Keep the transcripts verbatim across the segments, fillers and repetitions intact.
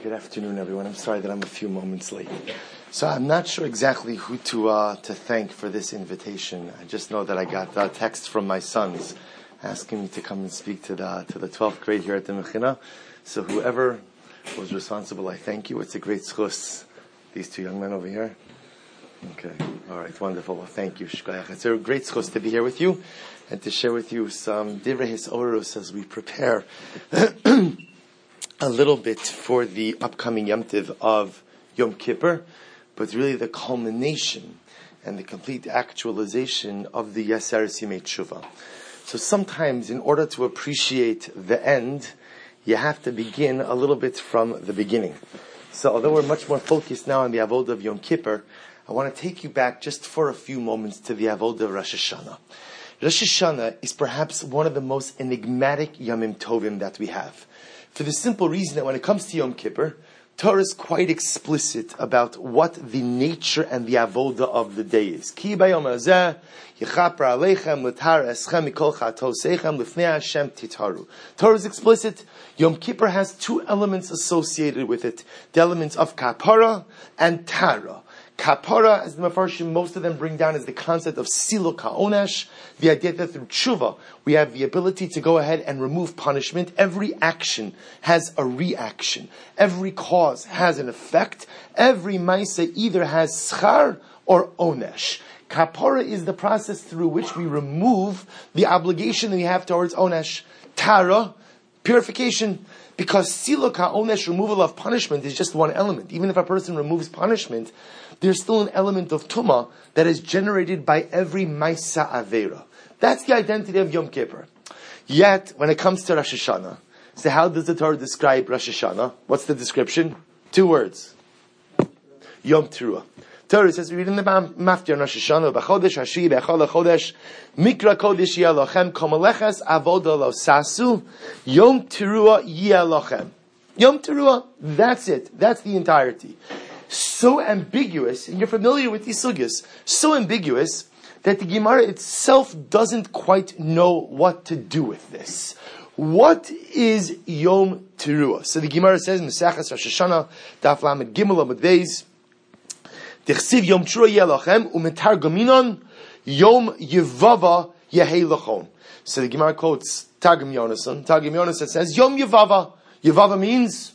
Good afternoon, everyone. I'm sorry that I'm a few moments late. So I'm not sure exactly who to uh, to thank for this invitation. I just know that I got a text from my sons asking me to come and speak to the to the twelfth grade here at the Mechina. So whoever was responsible, I thank you. It's a great schus. These two young men over here. Okay. All right. Wonderful. Well, thank you. Shkoyach. It's a great schus to be here with you and to share with you some divrei hisorus as we prepare a little bit for the upcoming Yom Tiv of Yom Kippur, but really the culmination and the complete actualization of the Yeser Simei Tshuva. So sometimes in order to appreciate the end, you have to begin a little bit from the beginning. So although we're much more focused now on the Avodah of Yom Kippur, I want to take you back just for a few moments to the Avodah of Rosh Hashanah. Rosh Hashanah is perhaps one of the most enigmatic Yomim Tovim that we have. For the simple reason that when it comes to Yom Kippur, Torah is quite explicit about what the nature and the avodah of the day is. Ki bayom hazeh yichapar aleichem l'tar eschem mikol chatoseichem lifnei Hashem titaru. Torah is explicit. Yom Kippur has two elements associated with it: the elements of kapara and tara. Kapara, as the Mefarshim, most of them bring down, is the concept of silo ka'onesh, the idea that through tshuva, we have the ability to go ahead and remove punishment. Every action has a reaction. Every cause has an effect. Every maisa either has schar or onesh. Kapara is the process through which we remove the obligation that we have towards onesh. Tara, purification. Because silo ka'onesh, removal of punishment, is just one element. Even if a person removes punishment, there's still an element of tumah that is generated by every maisa avera. That's the identity of Yom Kippur. Yet, when it comes to Rosh Hashanah, so how does the Torah describe Rosh Hashanah? What's the description? Two words. Yom Teruah. Torah says, we read in the Maftir on Rosh Hashanah, B'chodesh Hashi, B'echol HaChodesh, Mikra Kodesh Yeh Lochem, Komaleches Avodah Lo Sasu, Yom Teruah Yeh Lochem. Yom Teruah, that's it. That's the entirety. So ambiguous, and you're familiar with these sugyas, so ambiguous that the Gemara itself doesn't quite know what to do with this. What is Yom Teruah? So the Gemara says in Mesachas Rosh Hashanah, Daf Lamed Gimel Amud Beis, Tichsiv Yom Teruah Yeh Lochem, Umetar Gominon, Yom Yevava Yehei Lochon. So the Gemara quotes Targum Yonason. Targum Yonason says, Yom Yevava. Yevava means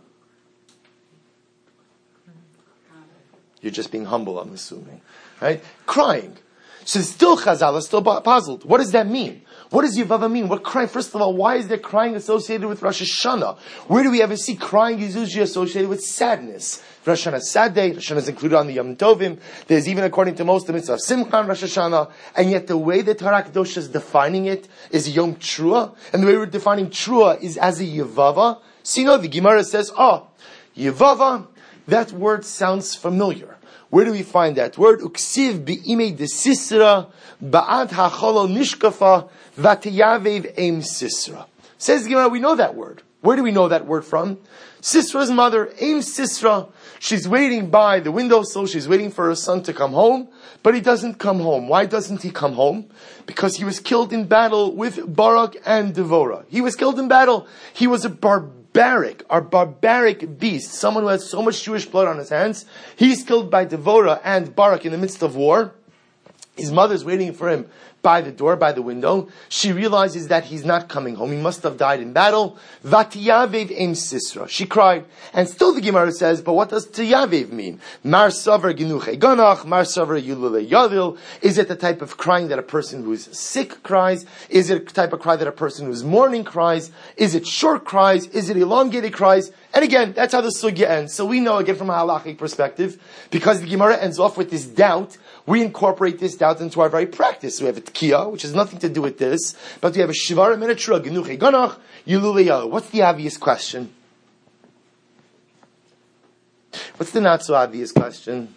you're just being humble, I'm assuming. Right? Crying. So still Chazal is still puzzled. What does that mean? What does Yevava mean? What crying? First of all, why is there crying associated with Rosh Hashanah? Where do we ever see crying is usually associated with sadness? Rosh Hashanah is sad day. Rosh Hashanah is included on the Yom Tovim. There's even, according to most, the mitzvah of Simcha on Rosh Hashanah. And yet the way the Torah Kadosh is defining it is Yom Teruah. And the way we're defining Teruah is as a Yevava. So you know, the Gemara says, oh, Yevava, that word sounds familiar. Where do we find that word? Uksiv bi'imei de Sisra, ba'ad ha'cholo nishkafa, v'atiyavev eim Sisra. Says the Gemara, we know that word. Where do we know that word from? Sisra's mother, Eim Sisra, she's waiting by the windowsill, she's waiting for her son to come home, but he doesn't come home. Why doesn't he come home? Because he was killed in battle with Barak and Devorah. He was killed in battle. He was a barbaric, a barbaric beast, someone who has so much Jewish blood on his hands. He's killed by Devorah and Barak in the midst of war. His mother's waiting for him by the door, by the window. She realizes that he's not coming home. He must have died in battle. Vatiyavev em Sisra. She cried. And still the Gemara says, but what does tiyavev mean? Mar savar ginuche ganach, mar savar yulule yadil. Is it the type of crying that a person who's sick cries? Is it a type of cry that a person who's mourning cries? Is it short cries? Is it elongated cries? And again, that's how the sugya ends. So we know, again, from a halachic perspective, because the Gemara ends off with this doubt, we incorporate this doubt into our very practice. We have a tkiya, which has nothing to do with this, but we have a shivara min haTeruah, genuche ganach, yilule yalo. What's the obvious question? What's the not so obvious question?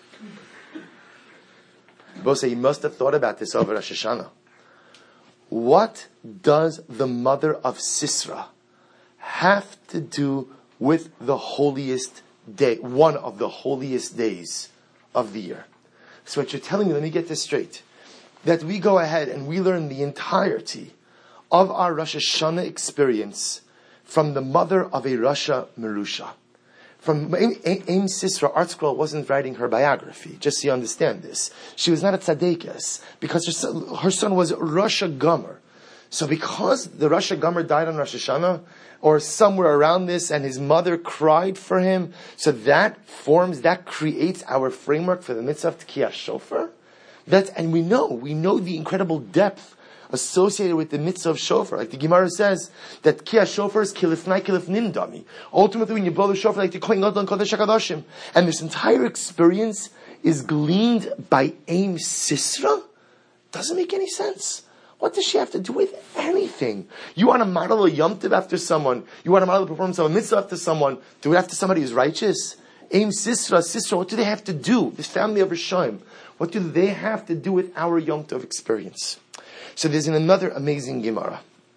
Both say you must have thought about this over Rosh Hashanah. What does the mother of Sisra have to do with the holiest day, one of the holiest days of the year? So what you're telling me, let me get this straight, that we go ahead and we learn the entirety of our Rosh Hashanah experience from the mother of a Rasha Merusha. From Aim Sisra, Art Scroll wasn't writing her biography, just so you understand this. She was not a tzaddikas, because her son, her son was Rosh Gomer. So because the Rosh Gomer died on Rosh Hashanah, or somewhere around this, and his mother cried for him, so that forms, that creates our framework for the mitzvah of Tkiyah Shofar. That's, and we know, we know the incredible depth associated with the mitzvah of shofar. Like the Gemara says, that Tkiyah Shofar is kilifnai kilifnim dami. Ultimately, when you blow the shofar, like the Kohen Gadol and Kodesh HaKadoshim. And this entire experience is gleaned by Aim Sisra? Doesn't make any sense. What does she have to do with anything? You want to model a Yom Tov after someone, you want to model the performance of a mitzvah after someone, do it after somebody who's righteous? Aim Sisra, Sisra, what do they have to do? This family of Rishonim, what do they have to do with our Yom Tov experience? So there's another amazing Gemara.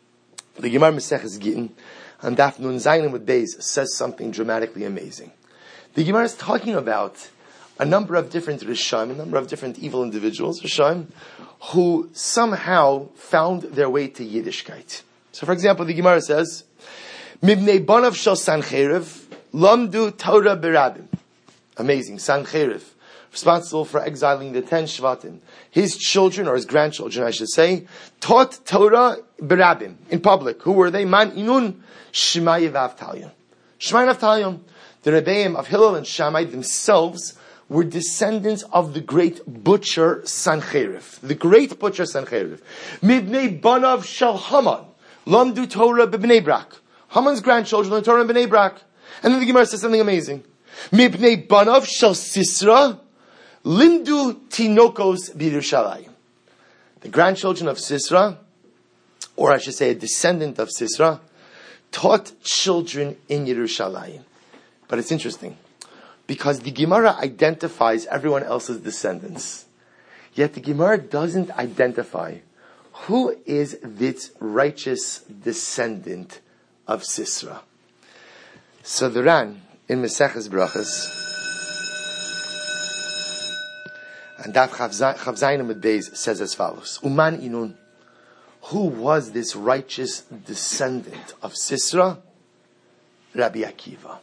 The Gemara Maseches Gittin, on Daf Nun Zayin with Beis, says something dramatically amazing. The Gemara is talking about a number of different Rishonim, a number of different evil individuals, Rishonim, who somehow found their way to Yiddishkeit. So for example, the Gemara says, Mibnei Bonav Shel Sancheriv, Lamdu Torah Berabim. Amazing, Sancheriv, responsible for exiling the ten Shvatim. His children, or his grandchildren, I should say, taught Torah Berabim, in public. Who were they? Man Inun, Shemai V'Avtalyon. Shemai and Avtalyon. The Rebbeim of Hillel and Shammai themselves were descendants of the great butcher Sancheriv. The great butcher Sancheriv. Mibnei Banav Shel Haman, Lamdu Torah B'Bnei Brak. Haman's grandchildren learned Torah in Bnei Brak. And then the Gemara says something amazing. Mibnei Banav Shel Sisra, Limdu Tinokos B'Yerushalayim. The grandchildren of Sisra, or I should say a descendant of Sisra, taught children in Yerushalayim. But it's interesting, because the Gemara identifies everyone else's descendants. Yet the Gemara doesn't identify who is this righteous descendant of Sisra. So the Ran, in Maseches Brachas, and Daf Chavzayin Amud Beis says as follows: Uman Inun, who was this righteous descendant of Sisra? Rabbi Akiva.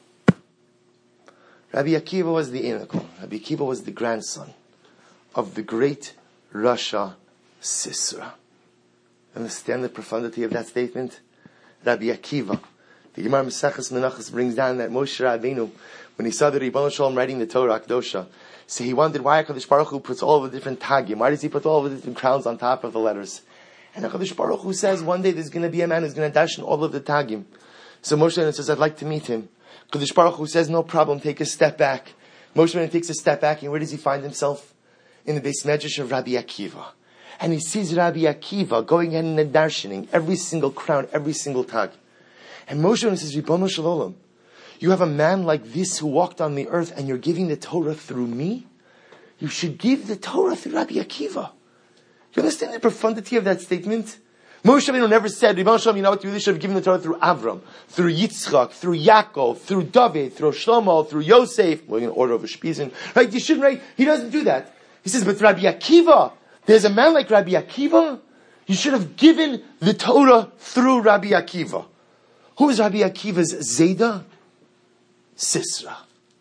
Rabbi Akiva was the Enoch. Rabbi Akiva was the grandson of the great Rasha Sisra. Understand the profundity of that statement? Rabbi Akiva. The Gemara Maseches Menachos brings down that Moshe Rabbeinu, when he saw the Ribbon Shalom writing the Torah Kedosha, so he wondered why HaKadosh Baruch Hu puts all of the different tagim. Why does he put all of the different crowns on top of the letters? And HaKadosh Baruch Hu says one day there's going to be a man who's going to dash in all of the tagim. So Moshe Rabbeinu says, I'd like to meet him. HaKadosh Baruch Hu says, no problem, take a step back. Moshe Rabbeinu takes a step back, and where does he find himself? In the Beis Medrash of Rabbi Akiva. And he sees Rabbi Akiva going in and darshaning every single crown, every single tag. And Moshe Rabbeinu says, Ribono Shel Olam, you have a man like this who walked on the earth, and you're giving the Torah through me? You should give the Torah through Rabbi Akiva. You understand the profundity of that statement? Moshe Rabbeinu never said, Ribono Shel Olam, you know what, you really should have given the Torah through Avram, through Yitzchak, through Yaakov, through David, through Shlomo, through Yosef. Well, in order of a Shpizin. Right? You shouldn't, right? He doesn't do that. He says, but Rabbi Akiva, there's a man like Rabbi Akiva, you should have given the Torah through Rabbi Akiva. Who is Rabbi Akiva's Zayda? Sisra.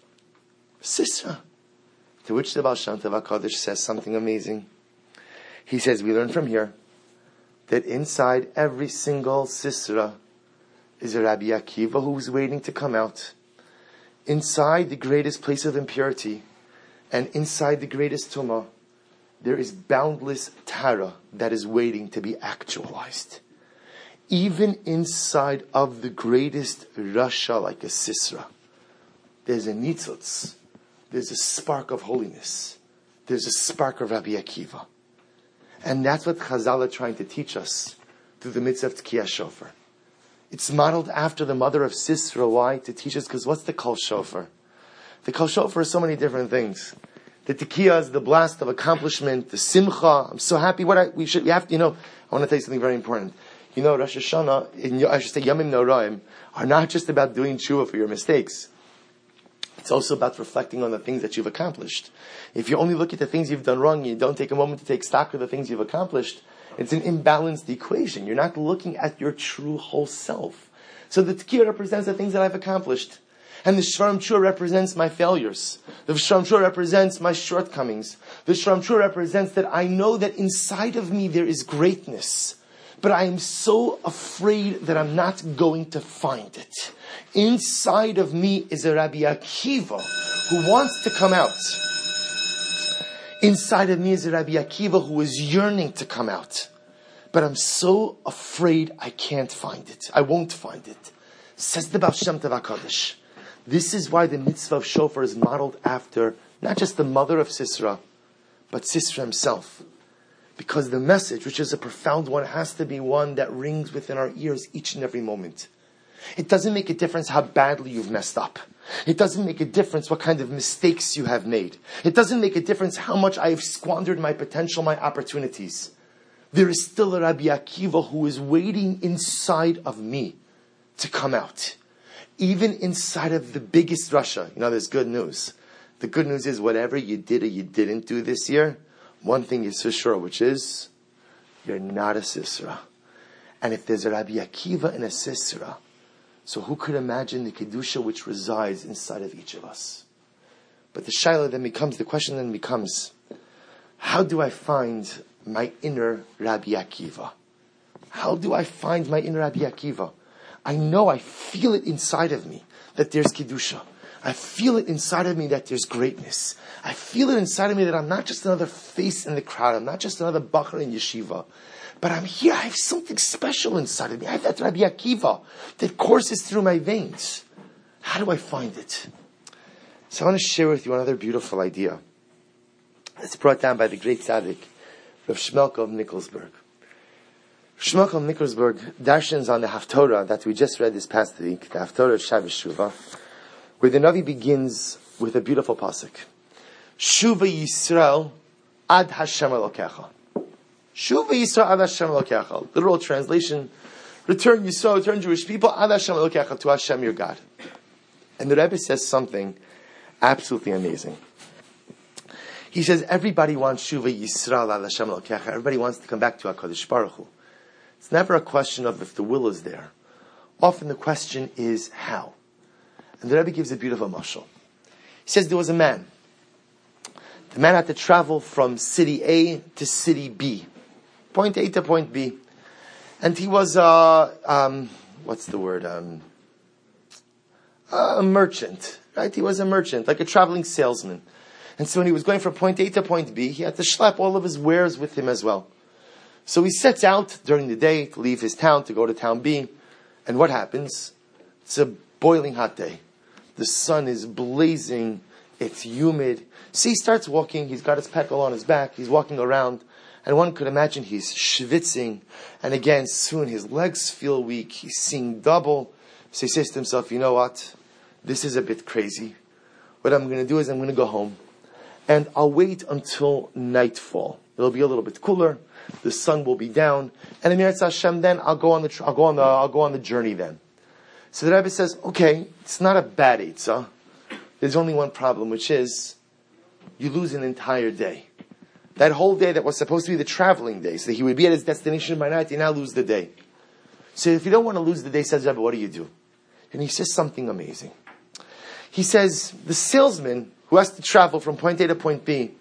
Sisra. To which the Baal Shem Tov HaKadosh says something amazing. He says, we learn from here that inside every single Sisra is a Rabbi Akiva who is waiting to come out. Inside the greatest place of impurity and inside the greatest tumah, there is boundless Tara that is waiting to be actualized. Even inside of the greatest Rasha, like a Sisra, there's a nitzutz, there's a spark of holiness, there's a spark of Rabbi Akiva. And that's what Chazal are trying to teach us through the mitzvah of Tkiyah Shofar. It's modeled after the mother of Sisra. Why? To teach us, because what's the Kol Shofar? The Kol Shofar is so many different things. The Tekiyah is the blast of accomplishment, the Simcha. I'm so happy. What I, we should, we have to, you know, I want to tell you something very important. You know, Rosh Hashanah, in, I should say Yamim Noraim, are not just about doing tshuva for your mistakes. It's also about reflecting on the things that you've accomplished. If you only look at the things you've done wrong, you don't take a moment to take stock of the things you've accomplished, it's an imbalanced equation. You're not looking at your true whole self. So the Tekiyah represents the things that I've accomplished. And the Shvarim Chur represents my failures. The Shvarim Chur represents my shortcomings. The Shvarim Chur represents that I know that inside of me there is greatness. But I am so afraid that I'm not going to find it. Inside of me is a Rabbi Akiva who wants to come out. Inside of me is a Rabbi Akiva who is yearning to come out. But I'm so afraid I can't find it. I won't find it. Says the Baal Shem Tov HaKadosh. This is why the mitzvah of shofar is modeled after not just the mother of Sisera, but Sisera himself. Because the message, which is a profound one, has to be one that rings within our ears each and every moment. It doesn't make a difference how badly you've messed up. It doesn't make a difference what kind of mistakes you have made. It doesn't make a difference how much I have squandered my potential, my opportunities. There is still a Rabbi Akiva who is waiting inside of me to come out. Even inside of the biggest Russia. You know, there's good news. The good news is whatever you did or you didn't do this year, one thing is for sure, which is, you're not a Sisera. And if there's a Rabbi Akiva and a Sisera, so who could imagine the Kedusha which resides inside of each of us? But the Shaila then becomes, the question then becomes, how do I find my inner Rabbi Akiva? How do I find my inner Rabbi Akiva? I know, I feel it inside of me that there's Kedusha. I feel it inside of me that there's greatness. I feel it inside of me that I'm not just another face in the crowd. I'm not just another bacher in yeshiva. But I'm here. I have something special inside of me. I have that Rabbi Akiva that courses through my veins. How do I find it? So I want to share with you another beautiful idea. It's brought down by the great tzaddik, Rav Shmelka of Nikolsburg. Shmelka of Nikolsburg darshans on the Haftorah that we just read this past week, the Haftorah of Shavuos Shuvah, where the Navi begins with a beautiful pasuk. Shuva Yisrael ad Hashem Elokecha. Shuva Yisrael ad Hashem Elokecha. Literal translation, return Yisrael, return Jewish people, ad Hashem Elokecha, to Hashem your God. And the Rebbe says something absolutely amazing. He says everybody wants Shuva Yisrael ad Hashem Elokecha. Everybody wants to come back to HaKadosh Baruch Hu. It's never a question of if the will is there. Often the question is how. And the Rebbe gives a beautiful mashal. He says there was a man. The man had to travel from city A to city B. Point A to point B. And he was, uh, um, what's the word? Um, a merchant, right? He was a merchant, like a traveling salesman. And so when he was going from point A to point B, he had to schlep all of his wares with him as well. So he sets out during the day to leave his town to go to town B. And what happens? It's a boiling hot day. The sun is blazing. It's humid. So he starts walking. He's got his pekel on his back. He's walking around. And one could imagine he's schwitzing. And again, soon his legs feel weak. He's seeing double. So he says to himself, you know what? This is a bit crazy. What I'm going to do is I'm going to go home. And I'll wait until nightfall. It'll be a little bit cooler. The sun will be down. And Emir Hashem, then I'll go on the, I'll go on the, I'll go on the journey then. So the Rebbe says, okay, it's not a bad eitzah. There's only one problem, which is you lose an entire day. That whole day that was supposed to be the traveling day, so that he would be at his destination by night, you now lose the day. So if you don't want to lose the day, says Rebbe, what do you do? And he says something amazing. He says, the salesman who has to travel from point A to point B,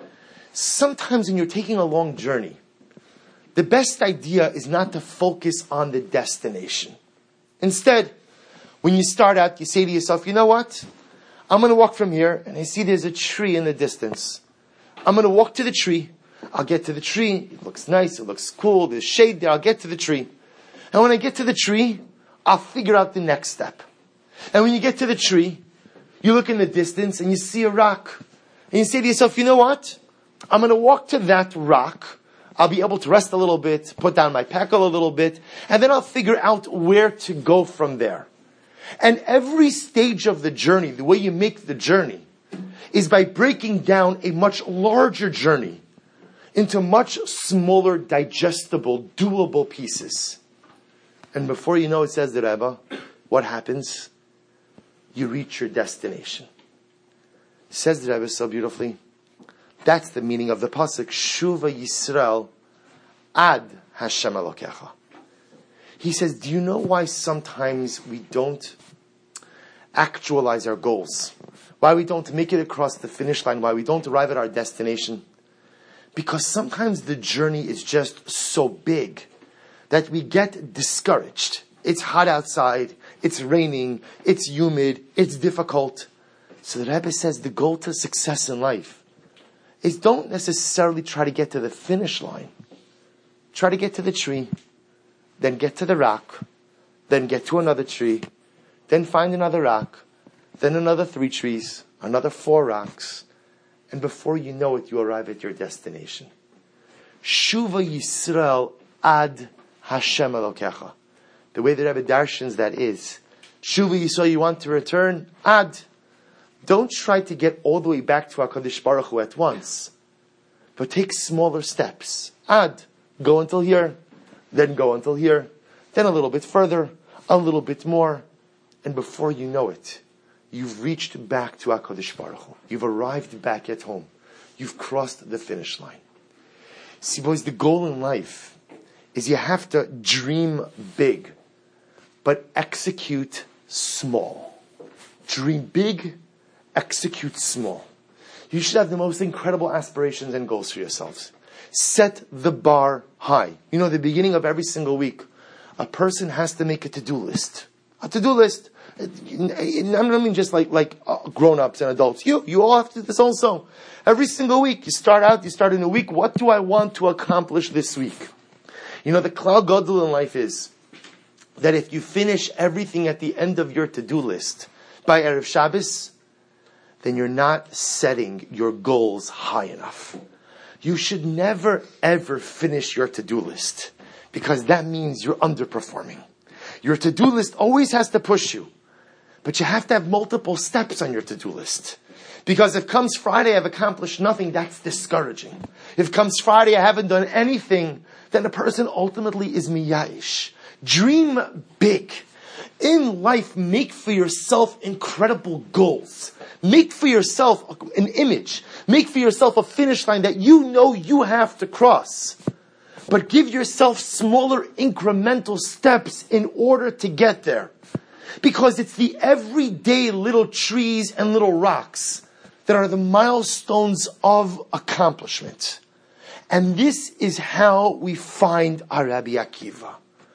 sometimes when you're taking a long journey, the best idea is not to focus on the destination. Instead, when you start out, you say to yourself, you know what? I'm going to walk from here, and I see there's a tree in the distance. I'm going to walk to the tree. I'll get to the tree. It looks nice. It looks cool. There's shade there. I'll get to the tree. And when I get to the tree, I'll figure out the next step. And when you get to the tree, you look in the distance, and you see a rock. And you say to yourself, you know what? I'm going to walk to that rock. I'll be able to rest a little bit, put down my pekel a little bit, and then I'll figure out where to go from there. And every stage of the journey, the way you make the journey, is by breaking down a much larger journey into much smaller, digestible, doable pieces. And before you know it, says the Rebbe, what happens? You reach your destination. Says the Rebbe so beautifully, that's the meaning of the pasuk, Shuva Yisrael ad Hashem Elokecha. He says, do you know why sometimes we don't actualize our goals, why we don't make it across the finish line, why we don't arrive at our destination. Because sometimes the journey is just so big that we get discouraged. It's hot outside, it's raining, it's humid, it's difficult. So the Rebbe says the goal to success in life is don't necessarily try to get to the finish line. Try to get to the tree, then get to the rock, then get to another tree, then find another rock, then another three trees, another four rocks, and before you know it, you arrive at your destination. Shuva Yisrael ad Hashem Elokecha. The way the Rebbe darshans that is, Shuva Yisrael, you want to return, ad. Don't try to get all the way back to HaKadosh Baruch Hu at once, but take smaller steps. Ad. Go until here, then go until here, then a little bit further, a little bit more, and before you know it, you've reached back to HaKadosh Baruch Hu. You've arrived back at home. You've crossed the finish line. See, boys, the goal in life is you have to dream big, but execute small. Dream big, execute small. You should have the most incredible aspirations and goals for yourselves. Set the bar high. You know, the beginning of every single week, a person has to make a to-do list. A to-do list. I don't mean just like, like uh, grown-ups and adults. You, you all have to do this also. Every single week, you start out, you start in a week. What do I want to accomplish this week? You know, the Klal Gadol in life is that if you finish everything at the end of your to-do list by Erev Shabbos, then you're not setting your goals high enough. You should never ever finish your to-do list, because that means you're underperforming. Your to-do list always has to push you, but you have to have multiple steps on your to-do list. Because if comes Friday I've accomplished nothing, that's discouraging. If comes Friday I haven't done anything, then a person ultimately is miyayish. Dream big. In life, make for yourself incredible goals. Make for yourself an image. Make for yourself a finish line that you know you have to cross. But give yourself smaller incremental steps in order to get there. Because it's the everyday little trees and little rocks that are the milestones of accomplishment. And this is how we find our Rabbi Akiva.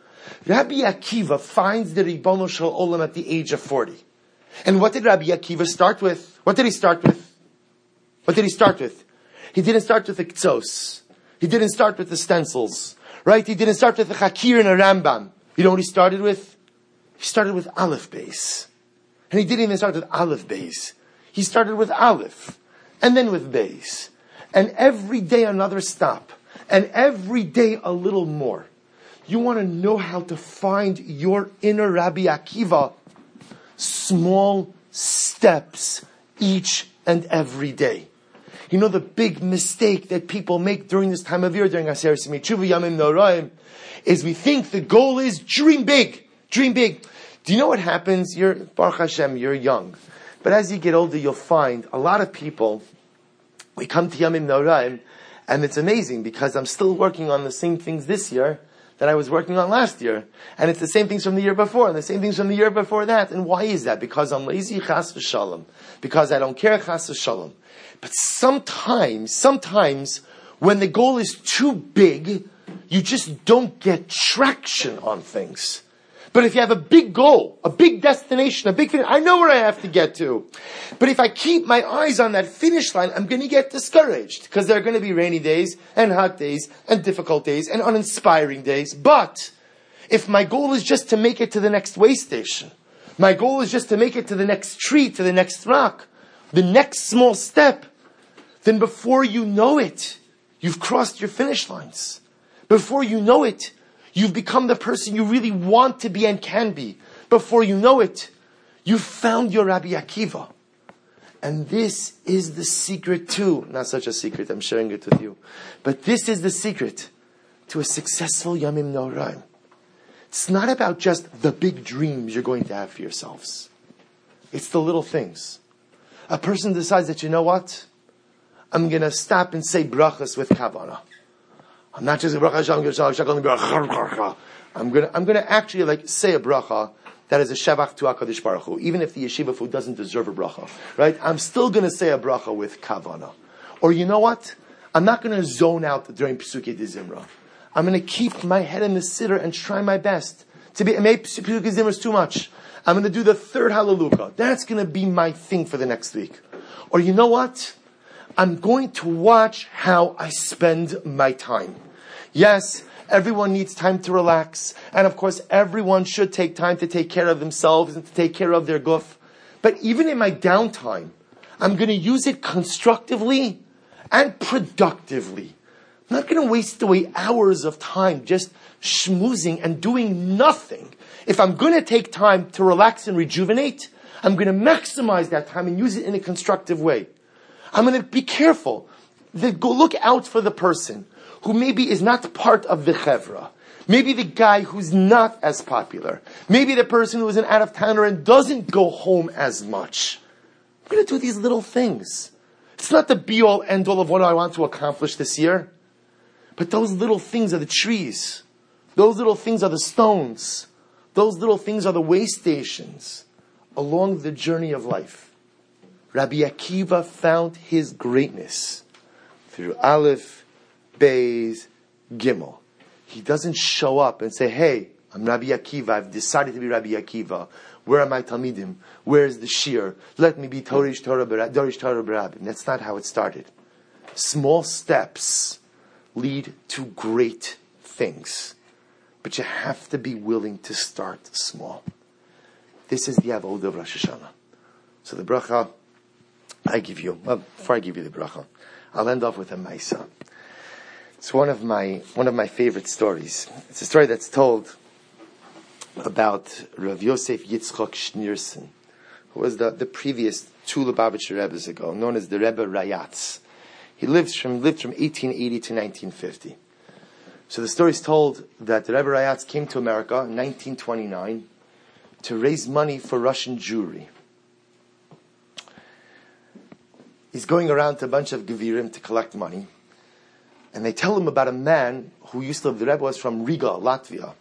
Rabbi Akiva finds the Ribono Shel Olam at the age of forty. And what did Rabbi Akiva start with? What did he start with? What did he start with? He didn't start with the K'tzos. He didn't start with the stencils. Right? He didn't start with the Chakir and a Rambam. You know what he started with? He started with Aleph Beis. And he didn't even start with Aleph Beis. He started with Aleph. And then with Beis. And every day another stop. And every day a little more. You want to know how to find your inner Rabbi Akiva. Small steps each and every day. You know the big mistake that people make during this time of year, during Aseret Tshuva, Yamim Noraim, is we think the goal is dream big. Dream big. Do you know what happens? You're, Baruch Hashem, you're young. But as you get older, you'll find a lot of people, we come to Yamim Noraim, and it's amazing because I'm still working on the same things this year that I was working on last year. And it's the same things from the year before, and the same things from the year before that. And why is that? Because I'm lazy, chas v'shalom. Because I don't care, chas v'shalom. But sometimes, sometimes, when the goal is too big, you just don't get traction on things. But if you have a big goal, a big destination, a big finish, I know where I have to get to. But if I keep my eyes on that finish line, I'm going to get discouraged. Because there are going to be rainy days, and hot days, and difficult days, and uninspiring days. But if my goal is just to make it to the next way station, my goal is just to make it to the next tree, to the next rock, the next small step, then before you know it, you've crossed your finish lines. Before you know it, you've become the person you really want to be and can be. Before you know it, you've found your Rabbi Akiva. And this is the secret too. Not such a secret, I'm sharing it with you. But this is the secret to a successful Yamim Noraim. It's not about just the big dreams you're going to have for yourselves. It's the little things. A person decides that, you know what? I'm going to stop and say brachas with kavanah. I'm not just a bracha. I'm going to I'm going to actually like say a bracha that is a shevach to HaKadosh Baruch Hu, even if the yeshiva food doesn't deserve a bracha, right? I'm still going to say a bracha with kavana. Or you know what? I'm not going to zone out during Pesukei de Zimra. I'm going to keep my head in the siddur and try my best to be. Maybe Pesukei de Zimra is too much. I'm going to do the third Hallelujah. That's going to be my thing for the next week. Or you know what? I'm going to watch how I spend my time. Yes, everyone needs time to relax. And of course, everyone should take time to take care of themselves and to take care of their guf. But even in my downtime, I'm going to use it constructively and productively. I'm not going to waste away hours of time just schmoozing and doing nothing. If I'm going to take time to relax and rejuvenate, I'm going to maximize that time and use it in a constructive way. I'm going to be careful. Go look out for the person who maybe is not part of the chevra. Maybe the guy who's not as popular. Maybe the person who is an out-of-towner and doesn't go home as much. I'm going to do these little things. It's not the be-all, end-all of what I want to accomplish this year. But those little things are the trees. Those little things are the stones. Those little things are the way stations along the journey of life. Rabbi Akiva found his greatness through Aleph, Beis, Gimel. He doesn't show up and say, hey, I'm Rabbi Akiva, I've decided to be Rabbi Akiva. Where are my Talmidim? Where is the Shir? Let me be Dorish Torah B'Rabim. That's not how it started. Small steps lead to great things. But you have to be willing to start small. This is the Avodah of Rosh Hashanah. So the bracha I give you, well, before I give you the bracha, I'll end off with a Maisa. It's one of my one of my favorite stories. It's a story that's told about Rav Yosef Yitzchok Schneerson, who was the, the previous two Lubavitcher Rebbes ago, known as the Rebbe Rayatz. He lived from lived from eighteen eighty to nineteen fifty. So the story is told that the Rebbe Rayatz came to America in nineteen twenty-nine to raise money for Russian Jewry. He's going around to a bunch of Gevirim to collect money. And they tell him about a man who used to live, the Rebbe was from Riga, Latvia.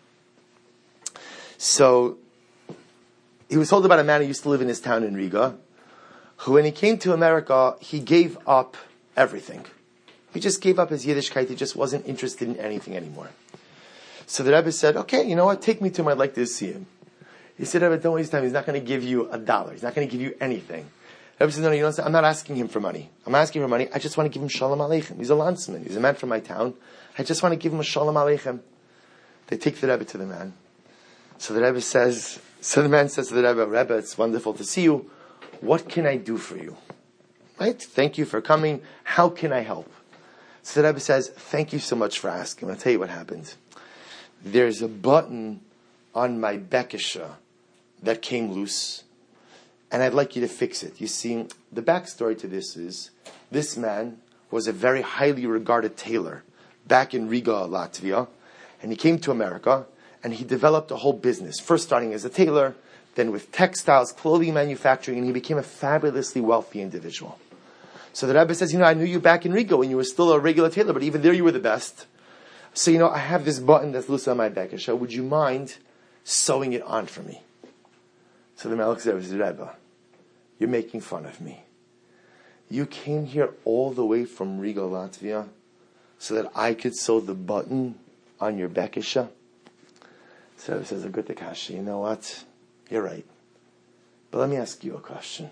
So, he was told about a man who used to live in his town in Riga, who when he came to America, he gave up everything. He just gave up his Yiddishkeit, he just wasn't interested in anything anymore. So the Rebbe said, okay, you know what, take me to him, I'd like to see him. He said, Rebbe, don't waste time, he's not going to give you a dollar, he's not going to give you anything. Rebbe said, no, you know, I'm not asking him for money. I'm asking for money. I just want to give him shalom aleichem. He's a landsman. He's a man from my town. I just want to give him a shalom aleichem. They take the Rebbe to the man. So the Rebbe says, so the man says to the Rebbe, Rebbe, it's wonderful to see you. What can I do for you? Right? Thank you for coming. How can I help? So the Rebbe says, thank you so much for asking. I'll tell you what happened. There's a button on my bekisha that came loose. And I'd like you to fix it. You see, the backstory to this is, this man was a very highly regarded tailor back in Riga, Latvia. And he came to America, and he developed a whole business. First starting as a tailor, then with textiles, clothing manufacturing, and he became a fabulously wealthy individual. So the Rebbe says, you know, I knew you back in Riga when you were still a regular tailor, but even there you were the best. So, you know, I have this button that's loose on my bekisha. Would you mind sewing it on for me? So the Melech says, Rebbe, you're making fun of me. You came here all the way from Riga, Latvia, so that I could sew the button on your bekisha? So he says, good Takashi, you know what? You're right. But let me ask you a question.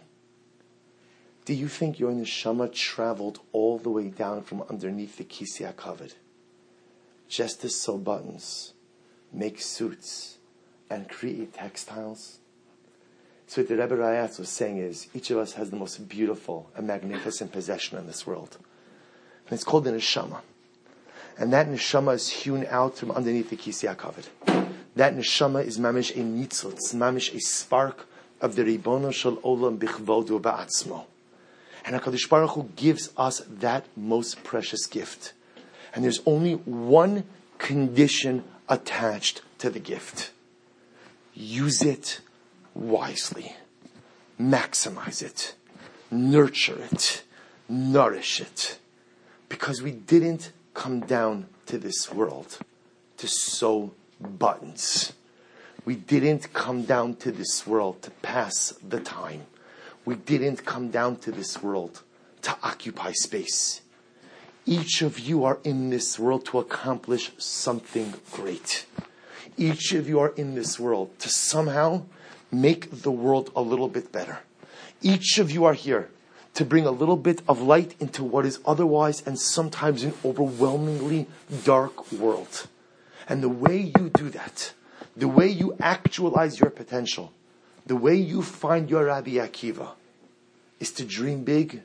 Do you think your neshama traveled all the way down from underneath the Kisei HaKavod just to sew buttons, make suits, and create textiles? So what the Rebbe Rayatz was saying is, each of us has the most beautiful and magnificent possession in this world. And it's called the neshama. And that neshama is hewn out from underneath the Kisei HaKavod. That neshama is mamish a nitzutz, mamish a spark of the Ribono Shel Olam Bichvodo Ba'atzmo. And HaKadosh Baruch Hu gives us that most precious gift. And there's only one condition attached to the gift. Use it wisely. Maximize it. Nurture it. Nourish it. Because we didn't come down to this world to sew buttons. We didn't come down to this world to pass the time. We didn't come down to this world to occupy space. Each of you are in this world to accomplish something great. Each of you are in this world to somehow make the world a little bit better. Each of you are here to bring a little bit of light into what is otherwise and sometimes an overwhelmingly dark world. And the way you do that, the way you actualize your potential, the way you find your Rabbi Akiva, is to dream big,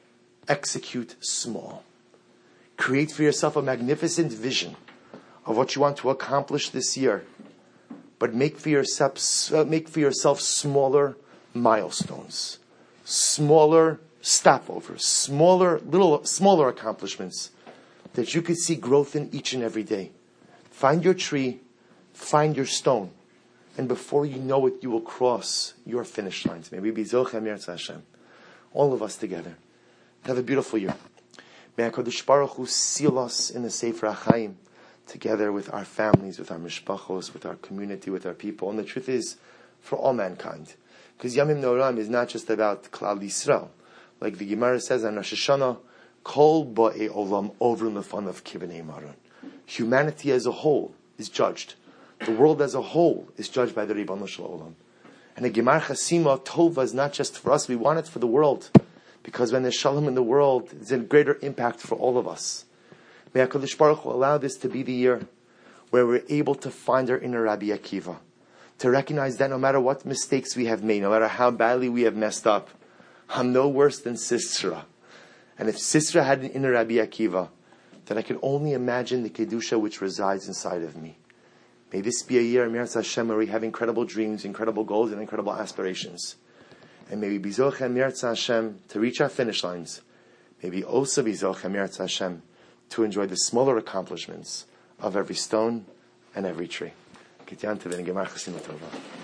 execute small. Create for yourself a magnificent vision of what you want to accomplish this year, but make for yourself, uh, make for yourself smaller milestones, smaller stopovers, smaller, little, smaller accomplishments that you could see growth in each and every day. Find your tree, find your stone, and before you know it, you will cross your finish lines. May we be Zochem Yirtzeh Hashem. All of us together. Have a beautiful year. May HaKadosh Baruch Hu seal us in the Sefer HaChaim, together with our families, with our mishpachos, with our community, with our people. And the truth is, for all mankind. Because Yamim Noram is not just about Klal Yisrael. Like the Gemara says on Rosh Hashanah, Kol Ba'e Olam Over Lefan of Kibnei Maron. Humanity as a whole is judged. The world as a whole is judged by the Ribbon Shel Olam. And the Gemar Chasima Tova is not just for us, we want it for the world. Because when there's shalom in the world, it's a greater impact for all of us. May HaKadosh Baruch Hu allow this to be the year where we're able to find our inner Rabbi Akiva. To recognize that no matter what mistakes we have made, no matter how badly we have messed up, I'm no worse than Sisera. And if Sisera had an inner Rabbi Akiva, then I can only imagine the Kedusha which resides inside of me. May this be a year, Mirza Hashem, where we have incredible dreams, incredible goals, and incredible aspirations. And may we be Zochem Mirza Hashem to reach our finish lines. May we also be Zochem Mirza Hashem to enjoy the smaller accomplishments of every stone and every tree. Ketyan Tevin Gemar Chasim Tova.